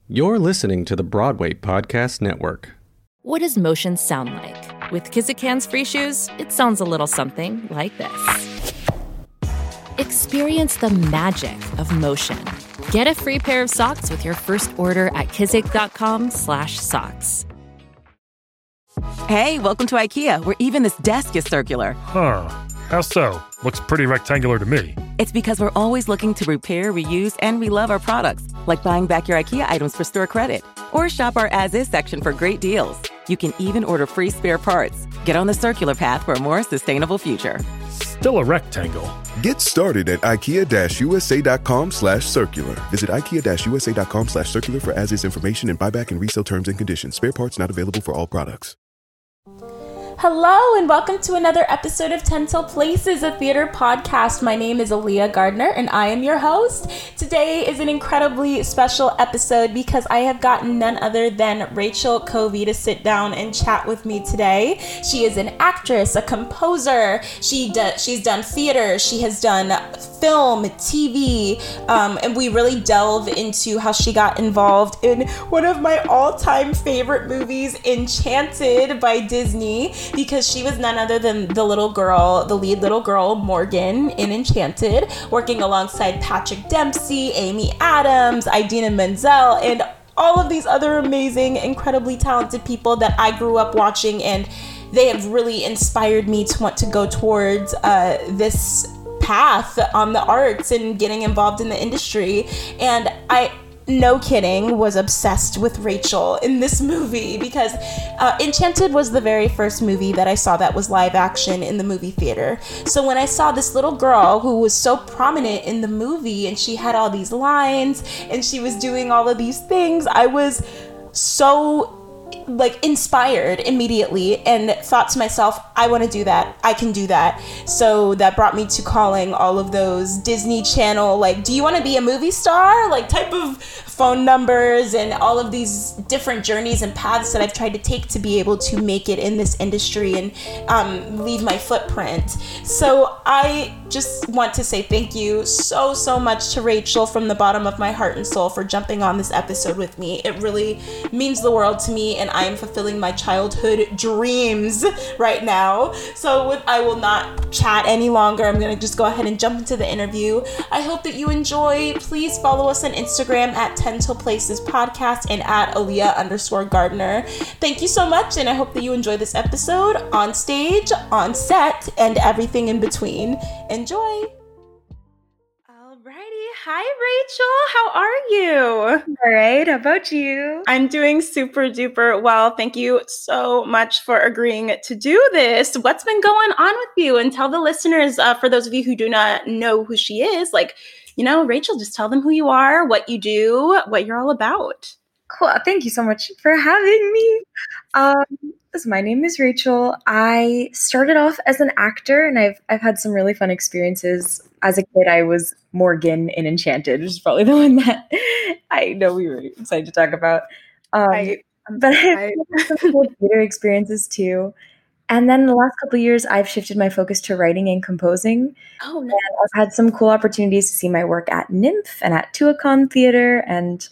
You're listening to the Broadway Podcast Network. What does motion sound like? With Kizikans free shoes, it sounds a little something like this. Experience the magic of motion. Get a free pair of socks with your first order at kizik.com/socks. Hey, welcome to IKEA, where even this desk is circular. Huh. How so? Looks pretty rectangular to me. It's because we're always looking to repair, reuse, and relove our products, like buying back your IKEA items for store credit. Or shop our as-is section for great deals. You can even order free spare parts. Get on the circular path for a more sustainable future. Still a rectangle. Get started at IKEA-USA.com/circular. Visit IKEA-USA.com/circular for as-is information and buyback and resale terms and conditions. Spare parts not available for all products. Hello and welcome to another episode of Tentil Places, a theater podcast. My name is Aaliyah Gardner and I am your host. Today is an incredibly special episode because I have gotten none other than Rachel Covey to sit down and chat with me today. She is an actress, a composer. She's done theater. She has done film, TV, and we really delve into how she got involved in one of my all-time favorite movies, Enchanted by Disney, because she was none other than the lead little girl, Morgan, in Enchanted, working alongside Patrick Dempsey, Amy Adams, Idina Menzel, and all of these other amazing, incredibly talented people that I grew up watching, and they have really inspired me to want to go towards this path on the arts and getting involved in the industry. And I, no kidding, was obsessed with Rachel in this movie because Enchanted was the very first movie that I saw that was live action in the movie theater. So when I saw this little girl who was so prominent in the movie and she had all these lines and she was doing all of these things, I was so inspired immediately and thought to myself, I want to do that. I can do that. So that brought me to calling all of those Disney Channel, do you want to be a movie star? Type of phone numbers and all of these different journeys and paths that I've tried to take to be able to make it in this industry and leave my footprint. So I just want to say thank you so much to Rachel from the bottom of my heart and soul for jumping on this episode with me. It really means the world to me, and I am fulfilling my childhood dreams right now. So I will not chat any longer. I'm going to just go ahead and jump into the interview. I hope that you enjoy. Please follow us on Instagram at Tentil Places Podcast and at Aaliyah_Gardner. Thank you so much, and I hope that you enjoy this episode on stage, on set, and everything in between. Enjoy. Alrighty. Hi, Rachel. How are you? All right. How about you? I'm doing super duper well. Thank you so much for agreeing to do this. What's been going on with you? And tell the listeners, for those of you who do not know who she is, Rachel, just tell them who you are, what you do, what you're all about. Cool. Thank you so much for having me. My name is Rachel. I started off as an actor, and I've had some really fun experiences. As a kid, I was Morgan in Enchanted, which is probably the one that I know we were excited to talk about. But I've had some cool theater experiences too. And then the last couple of years, I've shifted my focus to writing and composing. Oh, nice. And I've had some cool opportunities to see my work at NYMF and at Tuacahn Theater. And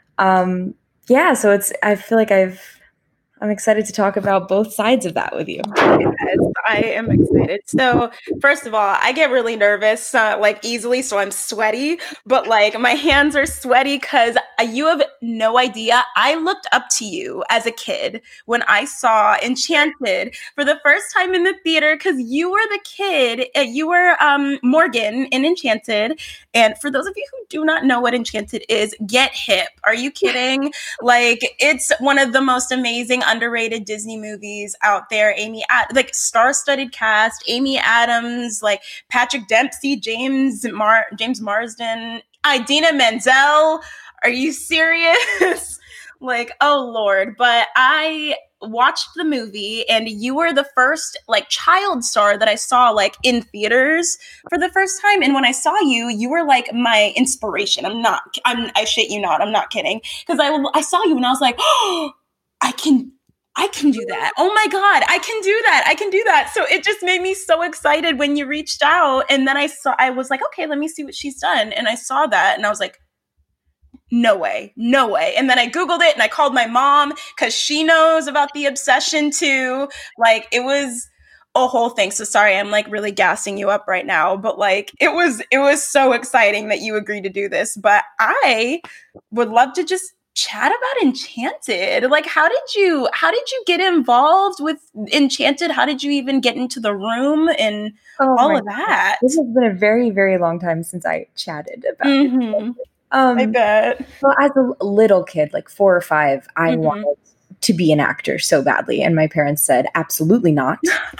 so I feel like I'm excited to talk about both sides of that with you. Yes, I am excited. So first of all, I get really nervous, easily, so I'm sweaty, but my hands are sweaty because you have no idea. I looked up to you as a kid when I saw Enchanted for the first time in the theater because you were the kid, you were Morgan in Enchanted. And for those of you who do not know what Enchanted is, get hip. Are you kidding? It's one of the most amazing underrated Disney movies out there. Star-studded cast, Amy Adams, Patrick Dempsey, James Marsden, Idina Menzel. Are you serious? Oh Lord. But I watched the movie and you were the first child star that I saw in theaters for the first time. And when I saw you, you were my inspiration. I shit you not. I'm not kidding. Because I saw you and I was like, oh, I can do that. Oh my God, I can do that. I can do that. So it just made me so excited when you reached out. And then I was like, okay, let me see what she's done. And I saw that and I was like, no way, no way. And then I Googled it and I called my mom because she knows about the obsession too. Like, it was a whole thing. So sorry, I'm like really gassing you up right now, but like it was so exciting that you agreed to do this. But I would love to just chat about Enchanted. Like, how did you get involved with Enchanted? How did you even get into the room and all of that? This has been a very, very long time since I chatted about it. I bet. Well, as a little kid, like 4 or 5, I wanted to be an actor so badly. And my parents said, absolutely not.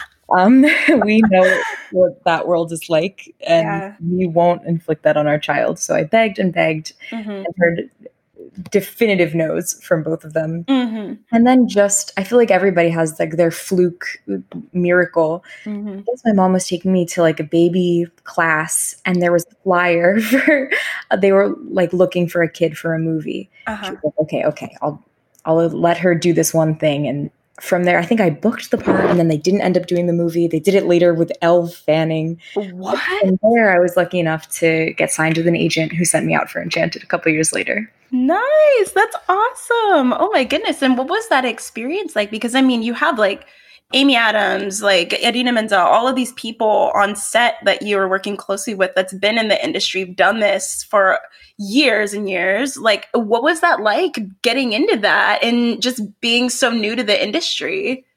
We know what that world is like, and we won't inflict that on our child. So I begged and begged and heard definitive no's from both of them. And then I feel like everybody has like their fluke miracle. I guess my mom was taking me to like a baby class, and there was a flyer for they were like looking for a kid for a movie. She was like, okay, I'll let her do this one thing. And from there, I think I booked the part, and then they didn't end up doing the movie. They did it later with Elle Fanning. What? And there, I was lucky enough to get signed with an agent who sent me out for Enchanted a couple years later. Nice. That's awesome. Oh my goodness. And what was that experience like? Because I mean, you have like Amy Adams, like Idina Menzel, all of these people on set that you were working closely with that's been in the industry, done this for years and years. Like, what was that like getting into that and just being so new to the industry?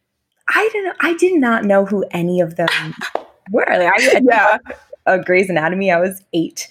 I did not know who any of them were. Like, I Grey's Anatomy, I was 8.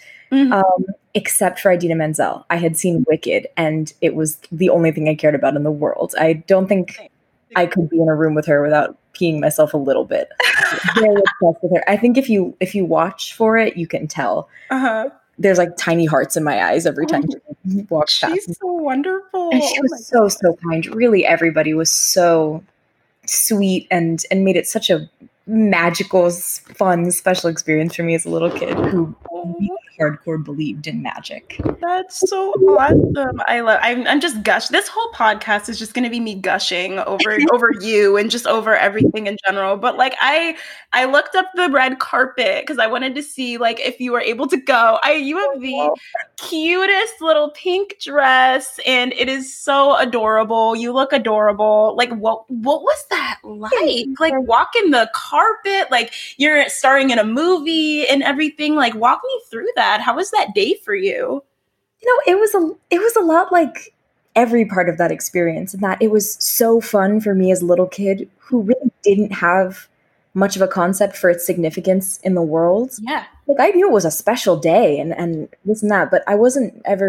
Except for Idina Menzel. I had seen Wicked, and it was the only thing I cared about in the world. I don't think I could be in a room with her without peeing myself a little bit. Very obsessed with her. I think if you watch for it, you can tell. There's like tiny hearts in my eyes every time she walks past. She's so wonderful. And she was so kind. Really, everybody was so sweet and made it such a magical, fun, special experience for me as a little kid who hardcore believed in magic. That's so awesome. I'm just gushing. This whole podcast is just going to be me gushing over you and just over everything in general. But like I looked up the red carpet because I wanted to see like if you were able to go. You have the cutest little pink dress, and it is so adorable. You look adorable. Like what was that like? Like walking the carpet, like you're starring in a movie and everything. Like walk me through that. How was that day for you? You know, it was a lot like every part of that experience, in that it was so fun for me as a little kid who really didn't have much of a concept for its significance in the world. Yeah. Like I knew it was a special day and this and that, but I was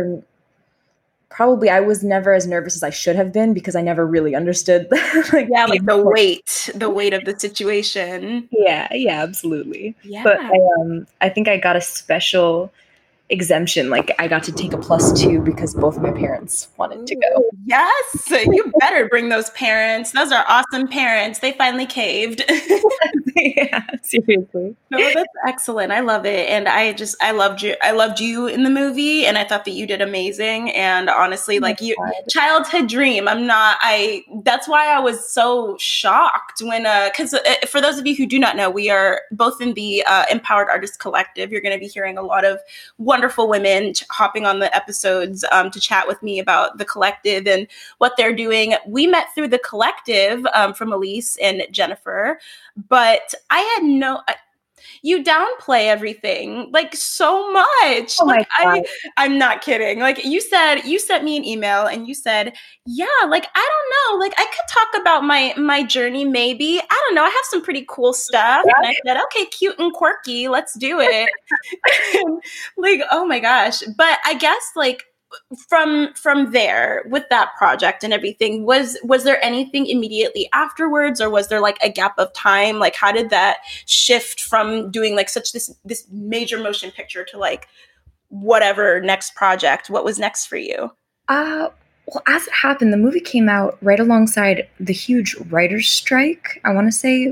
never as nervous as I should have been because I never really understood the weight of the situation. Yeah, absolutely. Yeah. But I think I got a special exemption. Like I got to take a +2 because both of my parents wanted to go. Yes, you better bring those parents. Those are awesome parents. They finally caved. Yeah, seriously. No, that's excellent. I love it. And I loved you. I loved you in the movie, and I thought that you did amazing. And honestly, like you, childhood dream. That's why I was so shocked when, because for those of you who do not know, we are both in the Empowered Artists Collective. You're going to be hearing a lot of wonderful women hopping on the episodes to chat with me about the collective and what they're doing. We met through the collective from Elise and Jennifer, but I had you downplay everything like so much. Oh like I'm not kidding. Like you sent me an email and you said, yeah, like, I don't know, like I could talk about my journey. Maybe, I don't know. I have some pretty cool stuff. And I said, okay, cute and quirky. Let's do it. Like, oh my gosh. But I guess like, from there with that project and everything, was there anything immediately afterwards, or was there like a gap of time? Like how did that shift from doing like such this major motion picture to like whatever next project? What was next for you? Well, as it happened, the movie came out right alongside the huge writer's strike. I want to say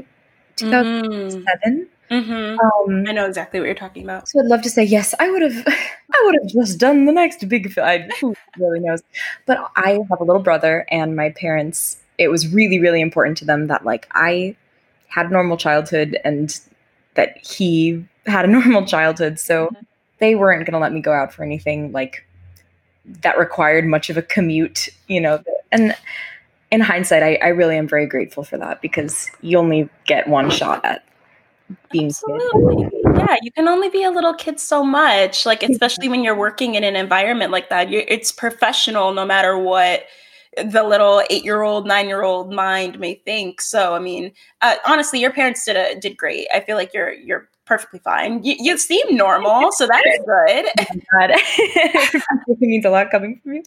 2007. I know exactly what you're talking about. So I'd love to say yes, I would have just done the next big film. Who really knows? But I have a little brother, and my parents, it was really, really important to them that like I had a normal childhood and that he had a normal childhood. So they weren't going to let me go out for anything like that required much of a commute, and in hindsight, I really am very grateful for that, because you only get one shot at being Absolutely. Yeah, you can only be a little kid so much, like, especially when you're working in an environment like that. It's professional no matter what the little 8-year-old, 9-year-old mind may think. So, I mean, honestly, your parents did great. I feel like you're perfectly fine. You seem normal, so that's good. Oh my God. It means a lot coming from you.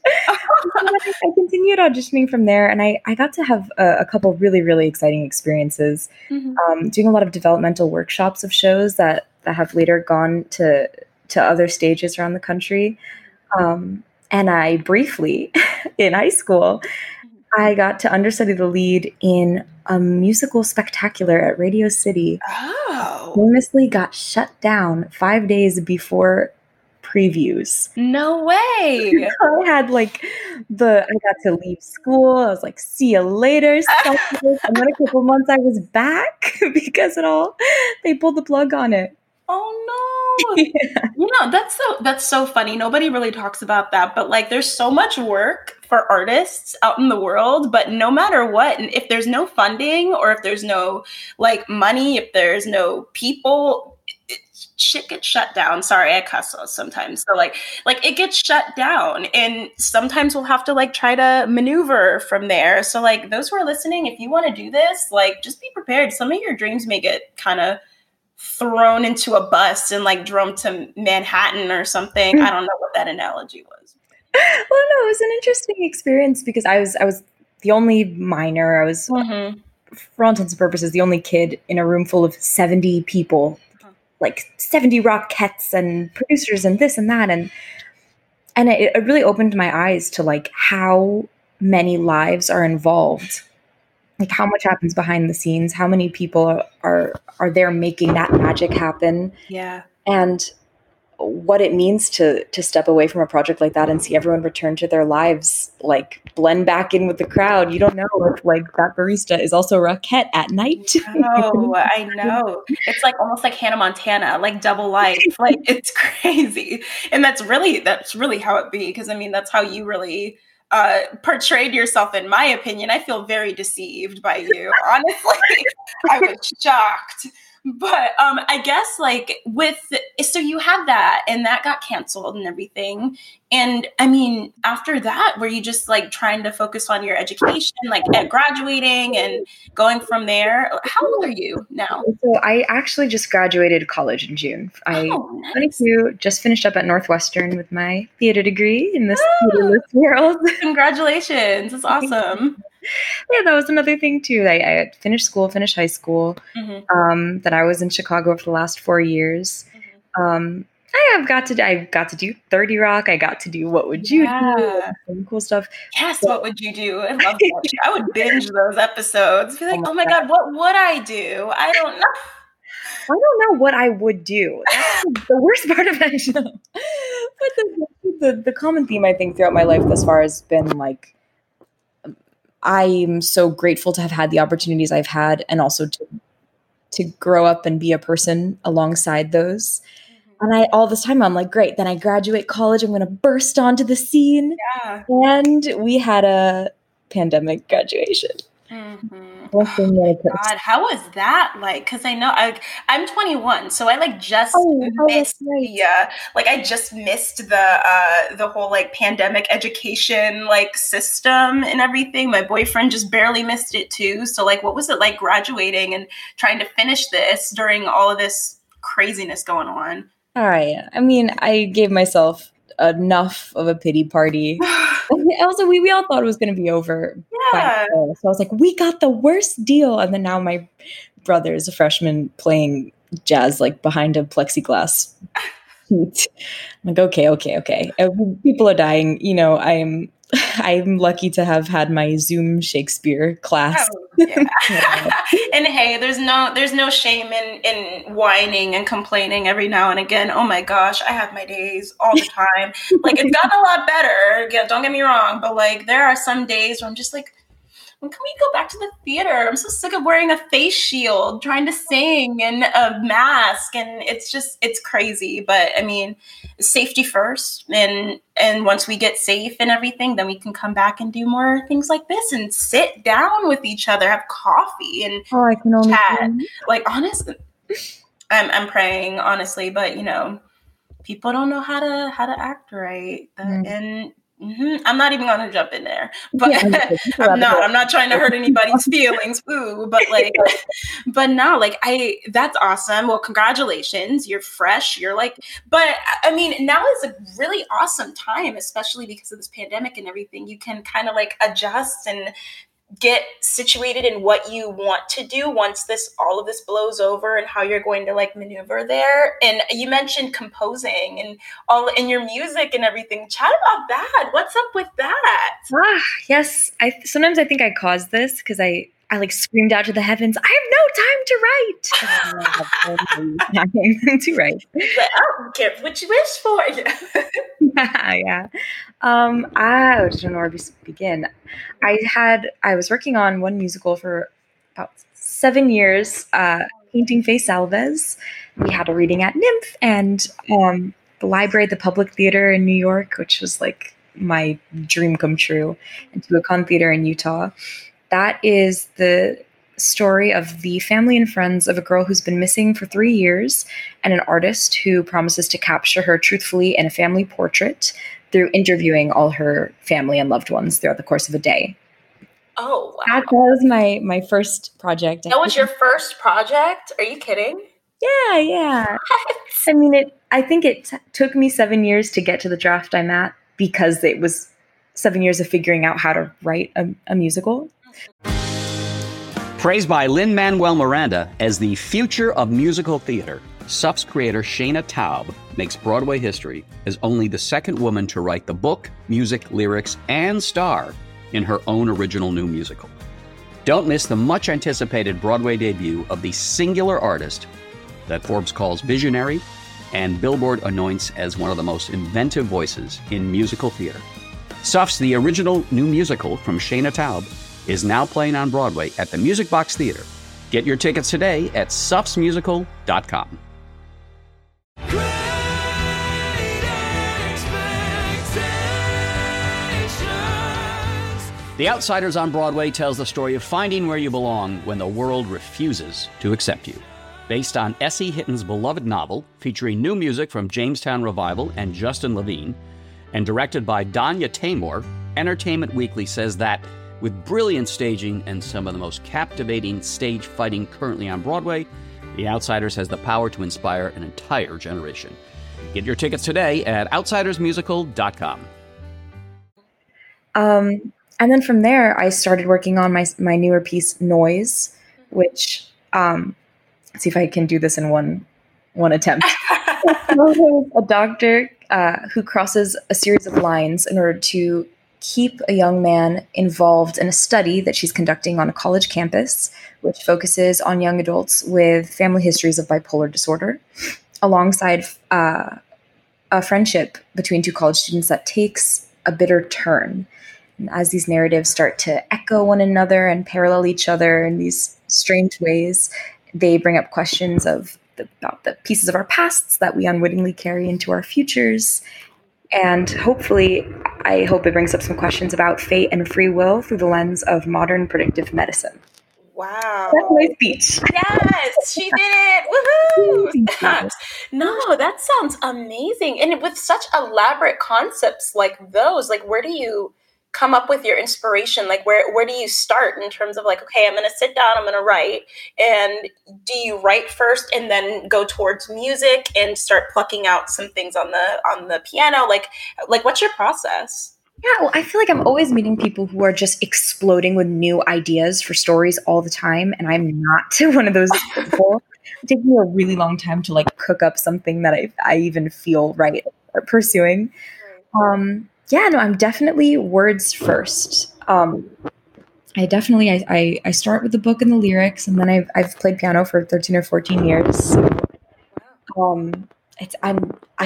I continued auditioning from there, and I got to have a couple really, really exciting experiences, doing a lot of developmental workshops of shows that have later gone to other stages around the country. And I briefly, in high school, I got to understudy the lead in a musical spectacular at Radio City. Oh. Famously got shut down 5 days before previews. No way. I had I got to leave school. I was like, see you later. And then a couple months I was back because they pulled the plug on it. Oh no. Yeah. That's so funny. Nobody really talks about that, but like there's so much work for artists out in the world, but no matter what, and if there's no funding or if there's no like money, if there's no people, shit gets shut down. Sorry, I cuss sometimes. So like it gets shut down, and sometimes we'll have to like try to maneuver from there. So like those who are listening, if you want to do this, like just be prepared. Some of your dreams may get kind of thrown into a bus and like drove to Manhattan or something. I don't know what that analogy was. Well, no, it was an interesting experience because I was the only minor. I was, for all intents and purposes, the only kid in a room full of 70 people, like 70 Rockettes and producers and this and that. And it really opened my eyes to like how many lives are involved, like how much happens behind the scenes, how many people are there making that magic happen. Yeah. And what it means to step away from a project like that and see everyone return to their lives, like blend back in with the crowd. You don't know if like that barista is also a Rockette at night. Oh, I know. It's like almost like Hannah Montana, like double life. Like it's crazy. And that's really how it be. Because I mean, that's how you really portrayed yourself, in my opinion. I feel very deceived by you. Honestly, I was shocked. But I guess so you had that and that got canceled and everything. And I mean, after that, were you just like trying to focus on your education, like at graduating and going from there? How old are you now? So I actually just graduated college in June. I'm 22, just finished up at Northwestern with my theater degree in the theater world. Congratulations. That's awesome. Yeah, that was another thing too. I finished high school. Then I was in Chicago for the last 4 years. I got to do 30 Rock. I got to do What Would You Do? Some cool stuff. Yes, What Would You Do? I love that. I would binge those episodes. Be like, oh my God, what would I do? I don't know. I don't know what I would do. That's the worst part of that show. But the common theme I think throughout my life thus far has been like, I'm so grateful to have had the opportunities I've had, and also to grow up and be a person alongside those. And all this time I'm like, great, then I graduate college, I'm going to burst onto the scene. Yeah. And we had a pandemic graduation. Oh God, how was that like? Because I know I'm 21, so I like just missed I just missed the whole like pandemic education like system and everything. My boyfriend just barely missed it too. So like, what was it like graduating and trying to finish this during all of this craziness going on? All right. I mean, I gave myself enough of a pity party. Also, we all thought it was going to be over. Yeah. So I was like, we got the worst deal. And then now my brother is a freshman playing jazz like behind a plexiglass sheet. I'm like, okay. People are dying. You know, I'm lucky to have had my Zoom Shakespeare class. Oh, yeah. And hey, there's no shame in whining and complaining every now and again. Oh my gosh, I have my days all the time. Like it's gotten a lot better. Yeah, don't get me wrong, but like there are some days where I'm just like, when can we go back to the theater? I'm so sick of wearing a face shield, trying to sing in a mask. And it's crazy. But I mean, safety first. And once we get safe and everything, then we can come back and do more things like this and sit down with each other, have coffee and I can only chat. Like, honestly, I'm praying, honestly, but people don't know how to act right. And I'm not even going to jump in there, but I'm not trying to hurt anybody's feelings. Ooh, but that's awesome. Well, congratulations. You're fresh. But I mean, now is a really awesome time, especially because of this pandemic and everything. You can kind of like adjust and get situated in what you want to do once all of this blows over, and how you're going to like maneuver there. And you mentioned composing and all in your music and everything. Chat about that. What's up with that? Yes. Sometimes I think I caused this because I like screamed out to the heavens, I have no time to write. I don't care what you wish for. Yeah. I don't know where to begin. I was working on one musical for about 7 years, painting Faye Salvez. We had a reading at Nymph and the library at the Public Theater in New York, which was like my dream come true, and Tuacahn Theater in Utah. That is the story of the family and friends of a girl who's been missing for 3 years, and an artist who promises to capture her truthfully in a family portrait through interviewing all her family and loved ones throughout the course of a day. Oh, wow. That was my first project. That was your first project? Are you kidding? Yeah. I mean, I think it took me 7 years to get to the draft I'm at, because it was 7 years of figuring out how to write a musical. Praised by Lin-Manuel Miranda as the future of musical theater, SUF's creator Shayna Taub makes Broadway history as only the second woman to write the book, music, lyrics, and star in her own original new musical. Don't miss the much-anticipated Broadway debut of the singular artist that Forbes calls visionary and Billboard anoints as one of the most inventive voices in musical theater. SUF's The Original New Musical from Shayna Taub is now playing on Broadway at the Music Box Theater. Get your tickets today at sufsmusical.com. The Outsiders on Broadway tells the story of finding where you belong when the world refuses to accept you. Based on S.E. Hitton's beloved novel, featuring new music from Jamestown Revival and Justin Levine, and directed by Danya Taymor, Entertainment Weekly says that, with brilliant staging and some of the most captivating stage fighting currently on Broadway, The Outsiders has the power to inspire an entire generation. Get your tickets today at outsidersmusical.com. And then from there, I started working on my newer piece, Noise, which, let's see if I can do this in one attempt. A doctor who crosses a series of lines in order to keep a young man involved in a study that she's conducting on a college campus, which focuses on young adults with family histories of bipolar disorder, alongside a friendship between two college students that takes a bitter turn. And as these narratives start to echo one another and parallel each other in these strange ways, they bring up questions about the pieces of our pasts that we unwittingly carry into our futures. And hopefully, I hope it brings up some questions about fate and free will through the lens of modern predictive medicine. Wow. That's my speech. Yes, she did it. Woohoo! No, that sounds amazing. And with such elaborate concepts like those, like where do you come up with your inspiration? Like where do you start in terms of like, okay, I'm going to sit down, I'm going to write. And do you write first and then go towards music and start plucking out some things on the piano? Like what's your process? Yeah, well, I feel like I'm always meeting people who are just exploding with new ideas for stories all the time. And I'm not one of those people. It takes me a really long time to like cook up something that I even feel right or pursuing. Yeah, no, I'm definitely words first. I start with the book and the lyrics, and then I've played piano for 13 or 14 years.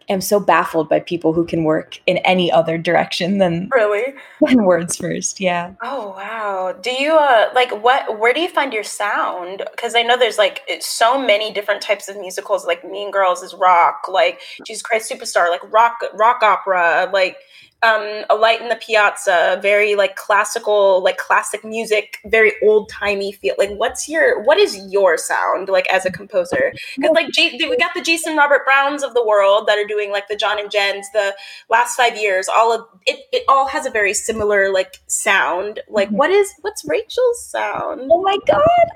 am so baffled by people who can work in any other direction than words first. Yeah. Oh wow. Do you where do you find your sound? Because I know there's like so many different types of musicals. Like Mean Girls is rock, like Jesus Christ Superstar, like rock opera, like A Light in the Piazza, very like classical, like classic music, very old timey feel. Like what is your sound like as a composer? Because like we got the Jason Robert Browns of the world that are doing like the John and Jens, the last 5 years, all of it all has a very similar like sound. Like what's Rachel's sound? Oh my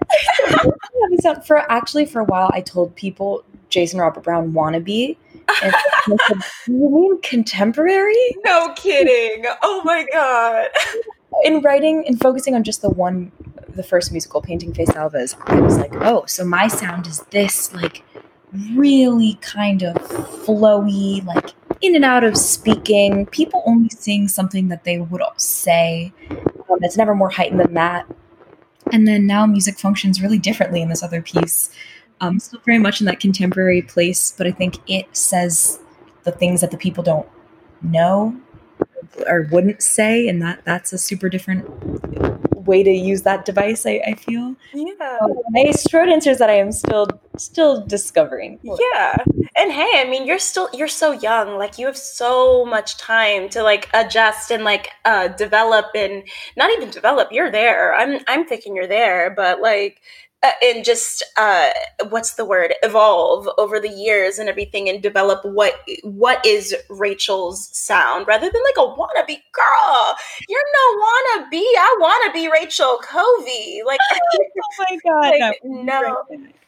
God. For a while I told people Jason Robert Brown wannabe. And I said, you mean contemporary? No kidding. Oh my God. In writing and focusing on just the first musical, Painting Face Alvas, I was like, oh, so my sound is this like really kind of flowy, like in and out of speaking. People only sing something that they would say. It's never more heightened than that. And then now music functions really differently in this other piece. Still very much in that contemporary place, but I think it says the things that the people don't know or wouldn't say, and that's a super different way to use that device, I feel. Yeah. My short answer is that I am still discovering. Yeah. And hey, I mean, you're so young. Like you have so much time to like adjust and like develop, and not even develop. You're there. I'm thinking you're there, but like. And just what's the word? Evolve over the years and everything, and develop what is Rachel's sound rather than like a wannabe girl. You're no wannabe. I want to be Rachel Covey. Like, oh my God, like, no.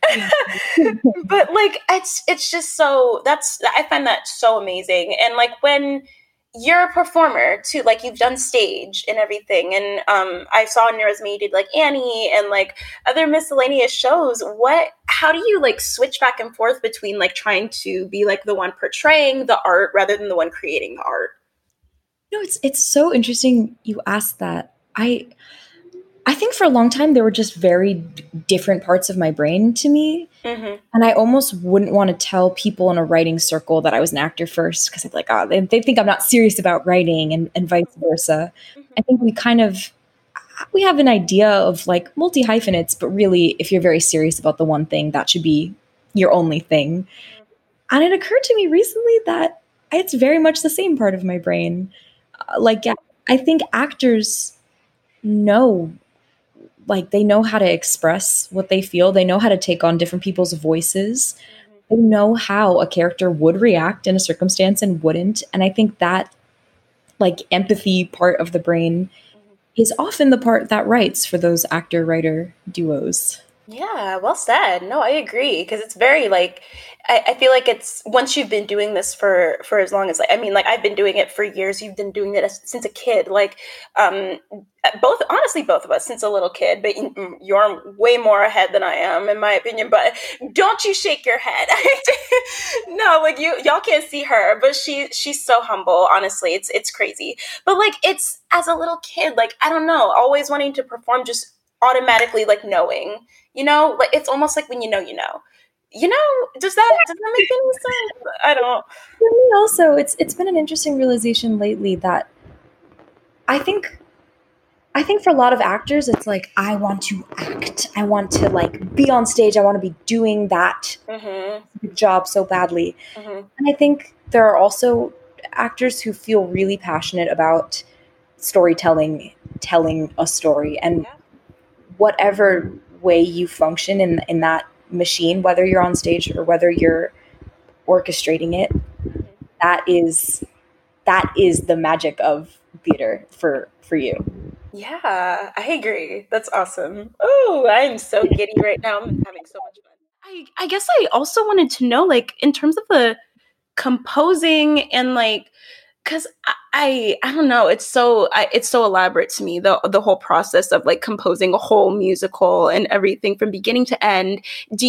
But like it's just so I find that so amazing. And like when you're a performer too, like you've done stage and everything, and I saw in your resume you did like Annie and like other miscellaneous shows. How do you like switch back and forth between like trying to be like the one portraying the art rather than the one creating the art? No, it's so interesting you asked that. I think for a long time there were just very different parts of my brain to me. Mm-hmm. And I almost wouldn't want to tell people in a writing circle that I was an actor first, because I'd like, oh, they think I'm not serious about writing, and vice versa. Mm-hmm. I think we have an idea of like multi-hyphenates, but really if you're very serious about the one thing, that should be your only thing. Mm-hmm. And it occurred to me recently that it's very much the same part of my brain. I think actors know, like they know how to express what they feel. They know how to take on different people's voices. They know how a character would react in a circumstance and wouldn't. And I think that like empathy part of the brain is often the part that writes for those actor-writer duos. Yeah, well said. No, I agree, because it's very like I feel like it's once you've been doing this for as long as I've been doing it for years. You've been doing it since a kid, like both of us since a little kid. But you're way more ahead than I am, in my opinion. But don't you shake your head? No, like y'all can't see her, but she's so humble. Honestly, it's crazy. But like it's as a little kid, like I don't know, always wanting to perform, just automatically like knowing, like it's almost like when you know. Does that make any sense? I don't. For me also, it's been an interesting realization lately that I think for a lot of actors, it's like, I want to act. I want to like be on stage. I want to be doing that job so badly. Mm-hmm. And I think there are also actors who feel really passionate about storytelling, telling a story, and whatever way you function in that machine, whether you're on stage or whether you're orchestrating it, that is the magic of theater for you. Yeah, I agree. That's awesome. Oh, I'm so giddy right now. I'm having so much fun. I guess I also wanted to know, like, in terms of the composing and like, because I don't know, it's so elaborate to me, the whole process of like composing a whole musical and everything from beginning to end. Do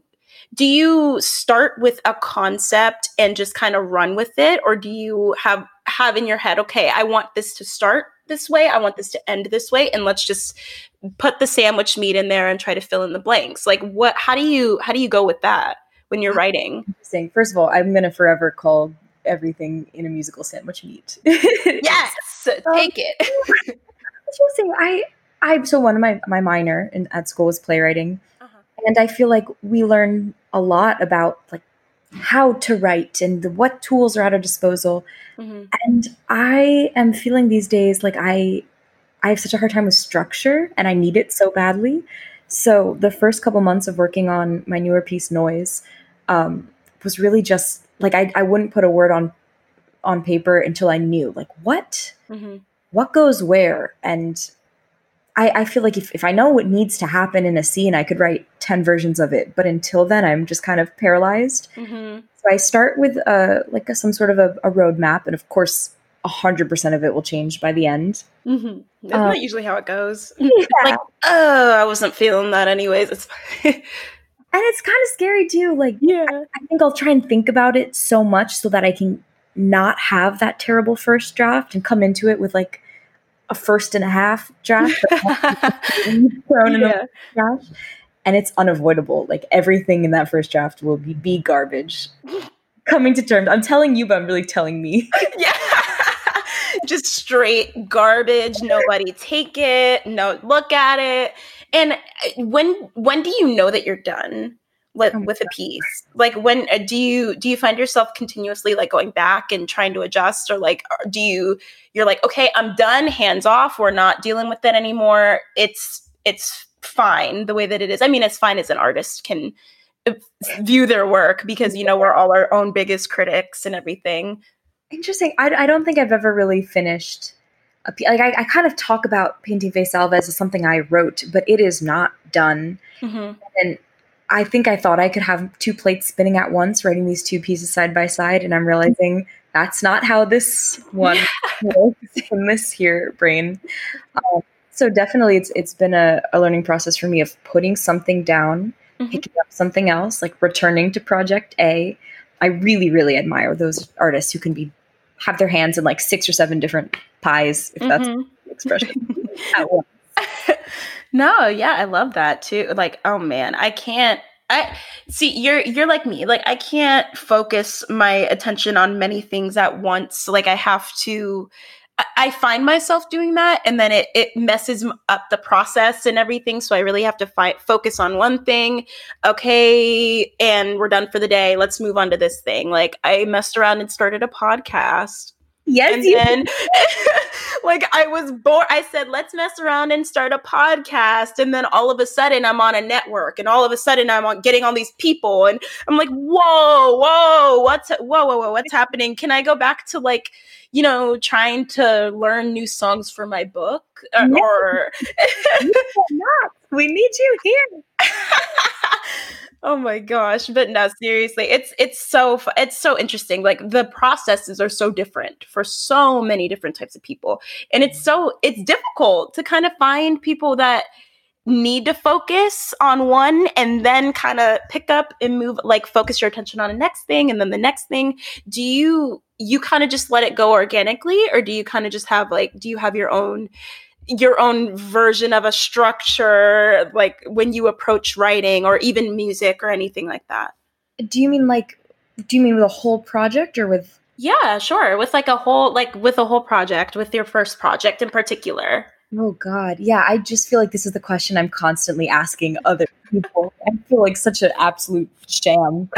you start with a concept and just kind of run with it, or do you have in your head, okay, I want this to start this way, I want this to end this way, and let's just put the sandwich meat in there and try to fill in the blanks? Like how do you go with that when you're writing? Interesting. First of all, I'm going to forever call everything in a musical sandwich meat. Yes, take it. So one of my minor at school was playwriting, and I feel like we learn a lot about like how to write and what tools are at our disposal. And I am feeling these days like I have such a hard time with structure, and I need it so badly. So the first couple months of working on my newer piece, Noise, was really just like I wouldn't put a word on paper until I knew like what goes where. And I feel like if I know what needs to happen in a scene, I could write 10 versions of it. But until then, I'm just kind of paralyzed. So I start with some sort of a roadmap. And of course, 100% of it will change by the end. Isn't that usually how it goes? Like, oh, I wasn't feeling that anyways. It's and it's kind of scary too. Like, I think I'll try and think about it so much so that I can not have that terrible first draft and come into it with like a 1.5 draft thrown in the trash. And it's unavoidable. Like everything in that first draft will be garbage. Coming to terms. I'm telling you, but I'm really telling me. Just straight garbage. Nobody take it. No, look at it. And when do you know that you're done with a piece? Like when do you find yourself continuously like going back and trying to adjust, or like you're like, okay, I'm done, hands off, we're not dealing with it anymore. It's fine the way that it is. I mean, it's fine as an artist can view their work because we're all our own biggest critics and everything. Interesting. I don't think I've ever really finished a piece. Like I kind of talk about Painting Face Alves as something I wrote, but it is not done. And I think I thought I could have 2 plates spinning at once, writing these 2 pieces side by side, and I'm realizing that's not how this one works in this here brain. So definitely it's been a learning process for me of putting something down, picking up something else, like returning to project A. I really, really admire those artists who can have their hands in like 6 or 7 different pies, if that's the expression, at once. No, yeah, I love that too. Like, oh man, you're like me. Like I can't focus my attention on many things at once. Like I find myself doing that, and then it messes up the process and everything. So I really have to focus on one thing. Okay, and we're done for the day. Let's move on to this thing. Like I messed around and started a podcast. Yes, and then like I was bored. I said, let's mess around and start a podcast. And then all of a sudden I'm on a network, and all of a sudden I'm getting all these people, and I'm like, whoa, what's happening? Can I go back to like, trying to learn new songs for my book or we need you here. Oh my gosh. But no, seriously, it's so interesting. Like the processes are so different for so many different types of people. And it's difficult to kind of find people that need to focus on one and then kind of pick up and move, like focus your attention on the next thing and then the next thing. Do you kind of just let it go organically, or do you kind of just have do you have your own version of a structure, like when you approach writing or even music or anything like that? Do you mean with a whole project or with? Yeah, sure. With with a whole project, with your first project in particular. Oh God. Yeah. I just feel like this is the question I'm constantly asking other people. I feel like such an absolute sham.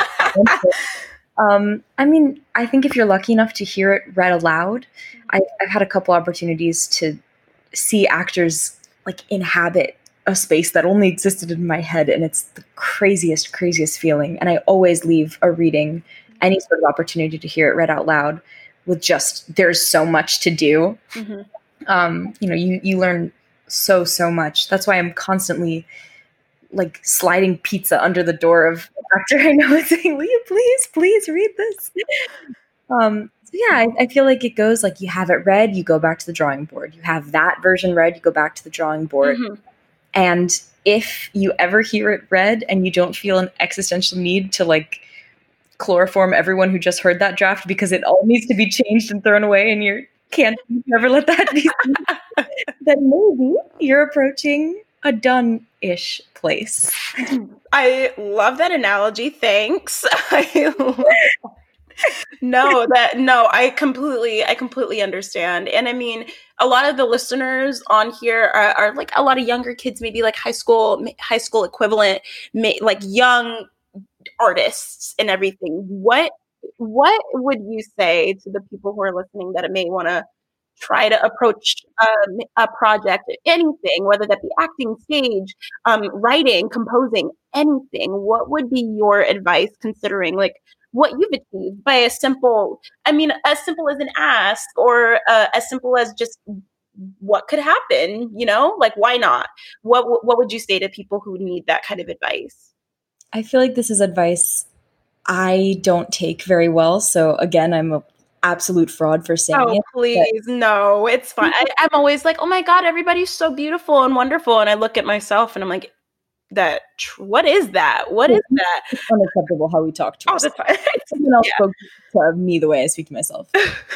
I mean, I think if you're lucky enough to hear it read aloud, I've had a couple opportunities to see actors like inhabit a space that only existed in my head, and it's the craziest feeling. And I always leave a reading, any sort of opportunity to hear it read out loud, with just there's so much to do. You learn so much. That's why I'm constantly like sliding pizza under the door of an actor I know and saying, will you please read this? I feel like it goes like you have it read, you go back to the drawing board. You have that version read, you go back to the drawing board. And if you ever hear it read and you don't feel an existential need to like chloroform everyone who just heard that draft because it all needs to be changed and thrown away and you can't never let that be, then maybe you're approaching a done-ish place. I love that analogy. Thanks. I completely understand. And I mean, a lot of the listeners on here are like a lot of younger kids, maybe like high school equivalent, like young artists and everything. What would you say to the people who are listening that may want to try to approach a project, anything, whether that be acting, stage, writing, composing, anything? What would be your advice, considering like what you've achieved by as simple as an ask, or as simple as just what could happen, like why not? What would you say to people who need that kind of advice? I feel like this is advice I don't take very well. So again, I'm an absolute fraud for saying it. Oh, please. No, it's fine. I'm always like, oh my God, everybody's so beautiful and wonderful. And I look at myself and I'm like, what is that? What is that? It's unacceptable how we talk to ourselves. Someone else spoke to me the way I speak to myself.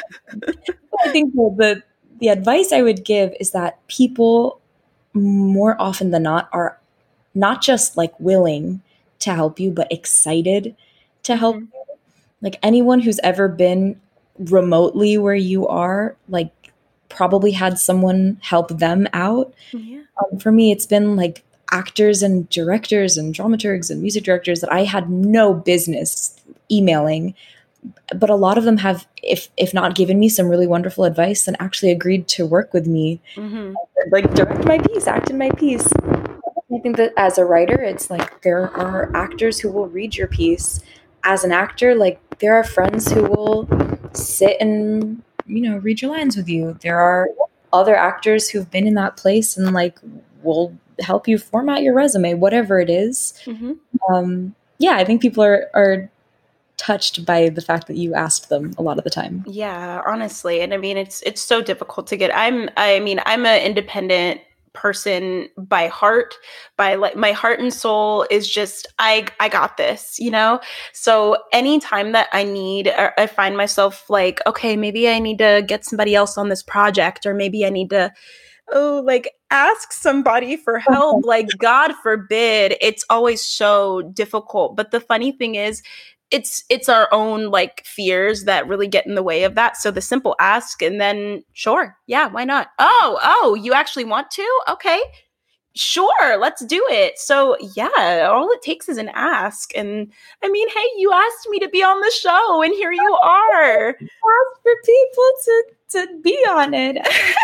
I think the advice I would give is that people more often than not are not just like willing to help you, but excited to help you. Like anyone who's ever been remotely where you are, like probably had someone help them out. Yeah. For me, it's been like actors and directors and dramaturgs and music directors that I had no business emailing, but a lot of them have, if not given me some really wonderful advice, then actually agreed to work with me, like direct my piece, act in my piece. I think that as a writer, it's like there are actors who will read your piece. As an actor, like there are friends who will sit and, read your lines with you. There are other actors who've been in that place and like will help you format your resume, whatever it is. I think people are touched by the fact that you asked them a lot of the time. Yeah, honestly. And I mean, it's so difficult to get. I'm an independent person by heart, by like my heart and soul is just, I got this, So anytime that I find myself like, okay, maybe I need to get somebody else on this project, or maybe I need to, ask somebody for help, like God forbid, it's always so difficult. But the funny thing is, it's our own like fears that really get in the way of that. So the simple ask, and then sure, yeah, why not? Oh, you actually want to? Okay, sure, let's do it. So yeah, all it takes is an ask. And I mean, hey, you asked me to be on the show, and here you are. Asked for people to be on it.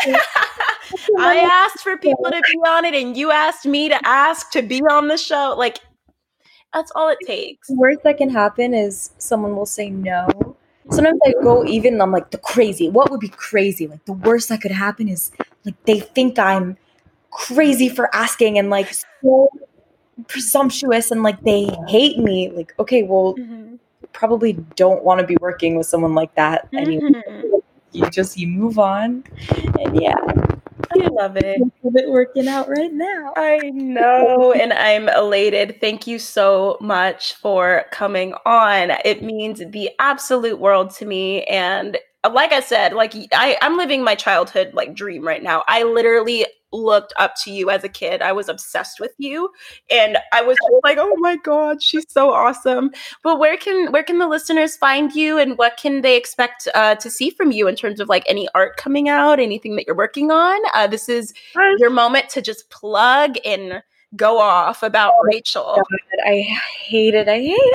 I asked for people to be on it, and you asked me to ask to be on the show. Like, that's all it takes. The worst that can happen is someone will say no. Sometimes I go even, I'm like, what would be crazy? Like the worst that could happen is like they think I'm crazy for asking and like so presumptuous and like they hate me. Like, okay, well, probably don't want to be working with someone like that anyway. You move on. And yeah. I love it. It's working out right now. I know, and I'm elated. Thank you so much for coming on. It means the absolute world to me. And like I said, like I'm living my childhood like dream right now. I literally looked up to you as a kid. I was obsessed with you, and I was like, oh my God, she's so awesome. But where can the listeners find you, and what can they expect to see from you in terms of like any art coming out, anything that you're working on? This is your moment to just plug and go off about Rachel. God, I hate it.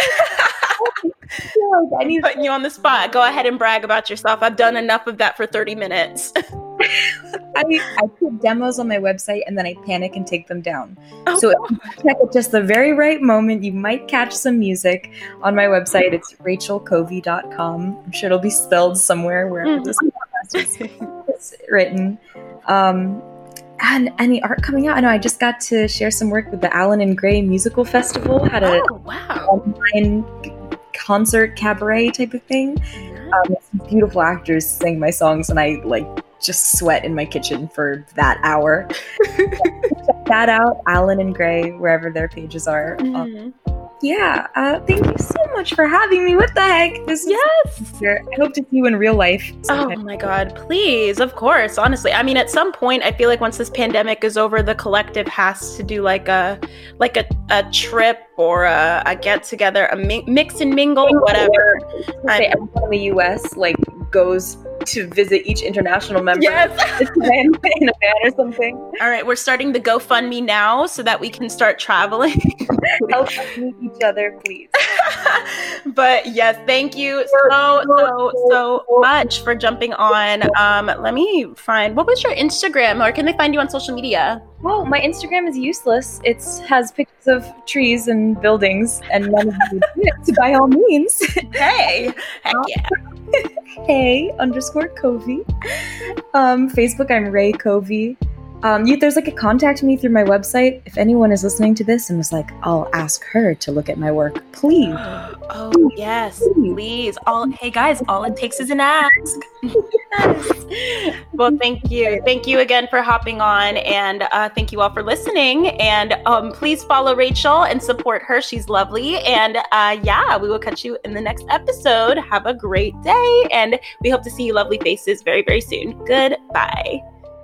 I'm putting you on the spot. Go ahead and brag about yourself. I've done enough of that for 30 minutes. I put demos on my website and then I panic and take them down. So if you check at just the very right moment, you might catch some music on my website. It's rachelcovey.com. I'm sure it'll be spelled somewhere wherever this podcast is written. And any art coming out. I know I just got to share some work with the Allen and Gray Musical Festival. Had a online concert cabaret type of thing. Beautiful actors sing my songs, and I like just sweat in my kitchen for that hour. Check that out, Allen and Gray, wherever their pages are. yeah. Thank you so much for having me. What the heck? This is I hope to see you in real life sometime. Oh my God, please. Of course. Honestly, I mean, at some point, I feel like once this pandemic is over, the collective has to do like a trip or a get together, a mix and mingle, whatever. Everyone in the U.S. like goes to visit each international member in a van or something. All right, we're starting the GoFundMe now so that we can start traveling. Help us meet each other, please. But yes, thank you so much for jumping on. Let me find, what was your Instagram, or can they find you on social media? Oh, my Instagram is useless. It has pictures of trees and buildings, and none of you do it, so by all means. Hey, heck yeah. Hey _Covey. Facebook, I'm Ray Covey. There's like a contact me through my website. If anyone is listening to this and was like, I'll ask her to look at my work, please. Oh yes, please. Hey guys, all it takes is an ask. Well, thank you again for hopping on, and thank you all for listening. And please follow Rachel and support her. She's lovely. And we will catch you in the next episode. Have a great day, and we hope to see you lovely faces very, very soon. Goodbye.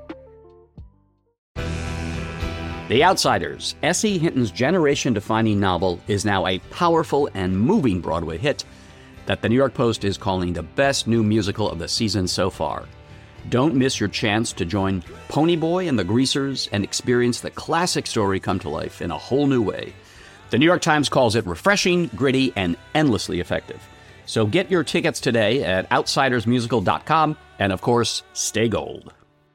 The Outsiders, S.E. Hinton's generation-defining novel, is now a powerful and moving Broadway hit that the New York Post is calling the best new musical of the season so far. Don't miss your chance to join Ponyboy and the Greasers and experience the classic story come to life in a whole new way. The New York Times calls it refreshing, gritty, and endlessly effective. So get your tickets today at outsidersmusical.com, and of course, stay gold.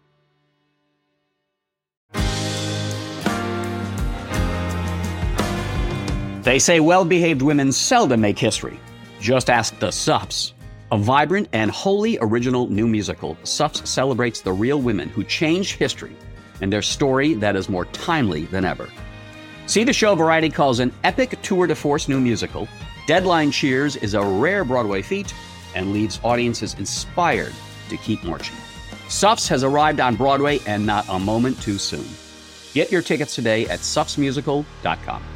They say well-behaved women seldom make history. Just ask the Suffs. A vibrant and wholly original new musical, Suffs celebrates the real women who changed history and their story that is more timely than ever. See the show Variety calls an epic tour de force new musical. Deadline cheers is a rare Broadway feat and leaves audiences inspired to keep marching. Suffs has arrived on Broadway, and not a moment too soon. Get your tickets today at suffsmusical.com.